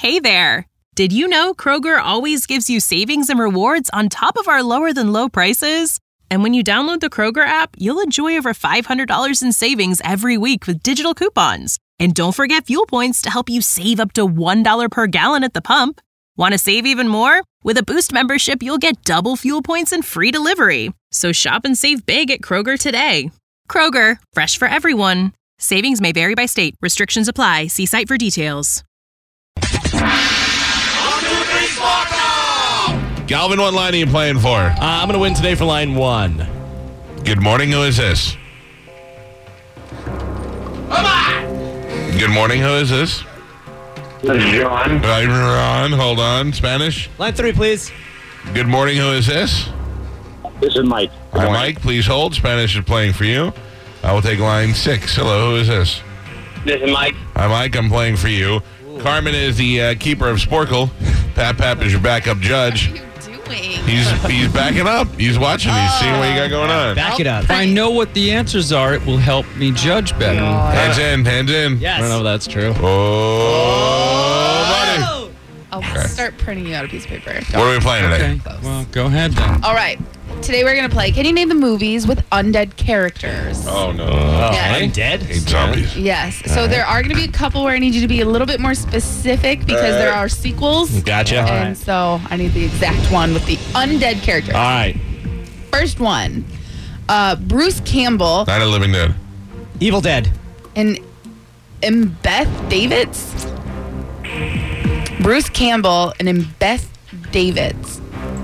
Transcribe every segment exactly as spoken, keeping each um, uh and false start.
Hey there! Did you know Kroger always gives you savings and rewards on top of our lower-than-low prices? And when you download the Kroger app, you'll enjoy over five hundred dollars in savings every week with digital coupons. And don't forget fuel points to help you save up to one dollar per gallon at the pump. Want to save even more? With a Boost membership, you'll get double fuel points and free delivery. So shop and save big at Kroger today. Kroger, fresh for everyone. Savings may vary by state. Restrictions apply. See site for details. Galvin, what line are you playing for? Uh, I'm going to win today for line one. Good morning. Who is this? Come on! Good morning. Who is this? This is John. I'm Ron. Hold on. Spanish. Line three, please. Good morning. Who is this? This is Mike. Hi, Mike. Please hold. Spanish is playing for you. I will take line six. Hello. Who is this? This is Mike. Hi, Mike. I'm playing for you. Ooh. Carmen is the uh, keeper of Sporkle. Pap Pap is your backup judge. What are you doing? He's he's backing up. He's watching. He's seeing what you got going on. Back it up. If I know what the answers are, it will help me judge better. Hands in. Hands in. Yes. I don't know if that's true. Oh, buddy. I'll start printing you out a piece of paper. What are we playing today? Okay. Well, go ahead then. All right. Today we're going to play Can You Name the Movies with Undead Characters? Oh, no. Yeah. I'm dead? Hate zombies. Yes. So there are going to be a couple where I need you to be a little bit more specific because there are sequels. Gotcha. And so I need the exact one with the undead characters. All right. First one. Uh, Bruce Campbell Night of the Living Dead. Evil Dead. and Embeth Davids. Bruce Campbell and Embeth Davids.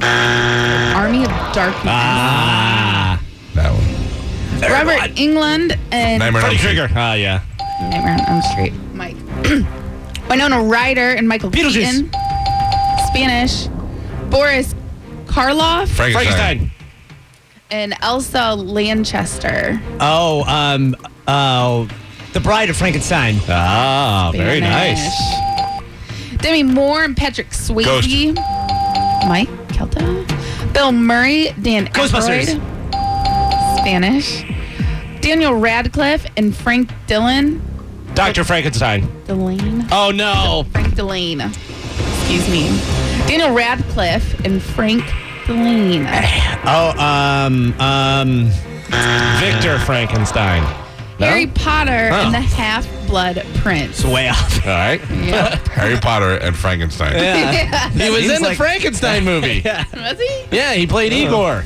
Army of Darkness. Ah. That one. Robert Englund and Nightmare on Elm Street. Trigger. Ah, yeah. Nightmare on Elm Street. Mike. Winona Ryder and Michael Beetlejuice. Keaton. Spanish. Boris Karloff Frankenstein. and Elsa Lanchester. Oh, um, oh, The Bride of Frankenstein. Ah, very Spanish. nice. Demi Moore and Patrick Swayze. Ghost. Mike Kelta. Bill Murray, Dan Ghostbusters. Aykroyd. Spanish. Daniel Radcliffe and Frank Dillon. Doctor Frankenstein. Delane. Oh, no. Frank Delane. Excuse me. Daniel Radcliffe and Frank Delane. Oh, um, um, Victor Frankenstein. Harry Potter Oh. and the Half-Blood Prince. It's way off. All right. Yep. Harry Potter and Frankenstein. Yeah. He was Seems in the like- Frankenstein movie. yeah. Was he? Yeah, he played Igor.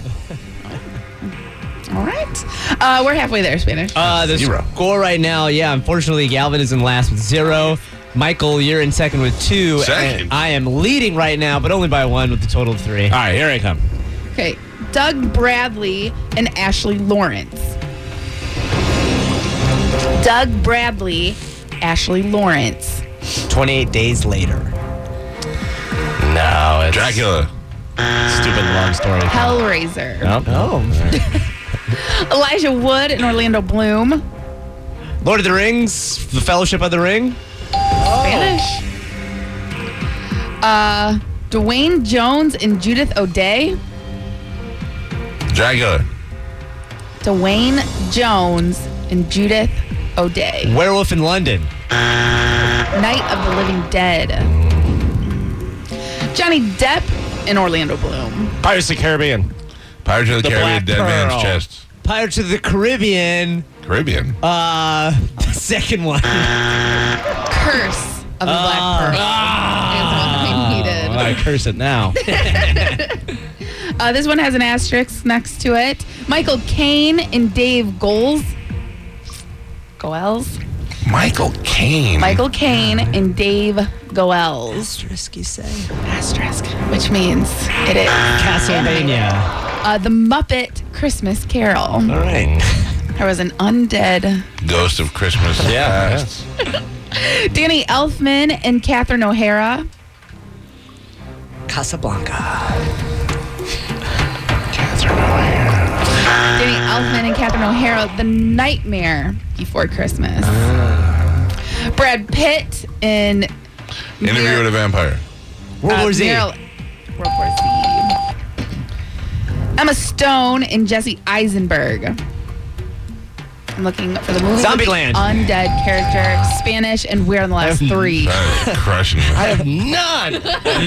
All right. Uh, we're halfway there, Spanish. Uh, the Zero. score right now, yeah, unfortunately, Galvin is in last with zero. Michael, you're in second with two. Second? And I am leading right now, but only by one with a total of three. All right, here I come. Okay. Doug Bradley and Ashley Lawrence. Doug Bradley, Ashley Lawrence. twenty-eight days later. No, it's Dracula. stupid long story. Hellraiser. Nope. Oh. Elijah Wood and Orlando Bloom. Lord of the Rings, The Fellowship of the Ring. Spanish. Uh, Dwayne Jones and Judith O'Day. Dracula. Dwayne Jones and Judith O'Day. Werewolf in London. Night of the Living Dead. Johnny Depp and Orlando Bloom. Pirates of the Caribbean. Pirates of the, The Caribbean, Black Dead Man's Pearl. Chest. Pirates of the Caribbean. Caribbean. Uh, the second one. Curse of the Black Pearl. Ah. Is what I needed. I curse it now. Uh, this one has an asterisk next to it. Michael Caine and Dave Goels. Goels? Michael Caine. Michael Caine and Dave Goels. Asterisk, you say? Asterisk, which means it is Castlevania. uh, the Muppet Christmas Carol. All right. There was an undead Ghost of Christmas Yeah, Past. Danny Elfman and Catherine O'Hara. Casablanca. Danny Elfman and Catherine O'Hara, The Nightmare Before Christmas. Brad Pitt in Interview with a Vampire. World uh, War Z. Meryl- World War Z. Emma Stone and Jesse Eisenberg. I'm looking for the movie. Zombieland. Undead character, Spanish, and we're on the last three. That is crushing you. I have none.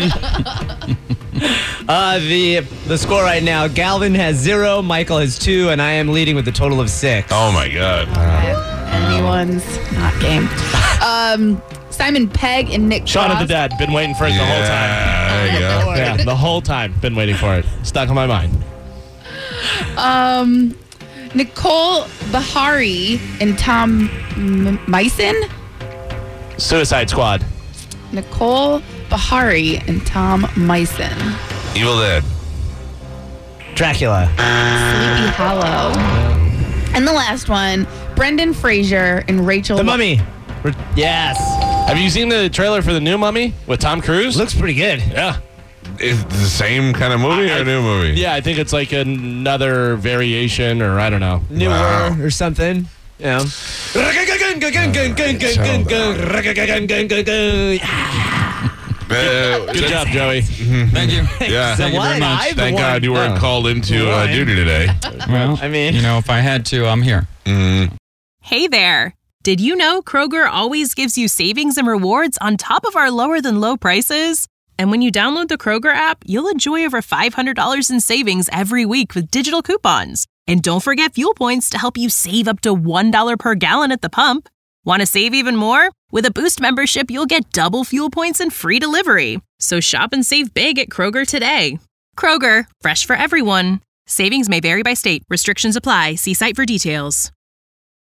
Uh, the the score right now, Galvin has zero, Michael has two, and I am leading with a total of six. Oh, my God. Anyone's not game. Um, Simon Pegg and Nick Shaun of Frost. the Dead. Been waiting for it the whole time. Yeah, there you go. Yeah, the whole time. Been waiting for it. Stuck in my mind. Um, Nicole Bahari and Tom M- Meissen. Suicide Squad. Nicole Bahari and Tom Meissen. Evil Dead. Dracula. Sleepy Hollow. And the last one, Brendan Fraser and Rachel. The Mummy. Yes. Have you seen the trailer for the new Mummy with Tom Cruise? Looks pretty good. Yeah. Is it the same kind of movie or a new movie? Yeah, I think it's like another variation, or I don't know. Newer Wow. or something. Yeah. Uh, Good job, Joey. Thank you. Yeah. Thank you very What? much. I've Thank won. God you weren't Oh. called into uh, Right. duty today. Well, I mean- you know, if I had to, I'm here. Mm. Hey there! Did you know Kroger always gives you savings and rewards on top of our lower than low prices? And when you download the Kroger app, you'll enjoy over five hundred dollars in savings every week with digital coupons. And don't forget fuel points to help you save up to one dollar per gallon at the pump. Want to save even more? With a Boost membership, you'll get double fuel points and free delivery. So shop and save big at Kroger today. Kroger, fresh for everyone. Savings may vary by state. Restrictions apply. See site for details.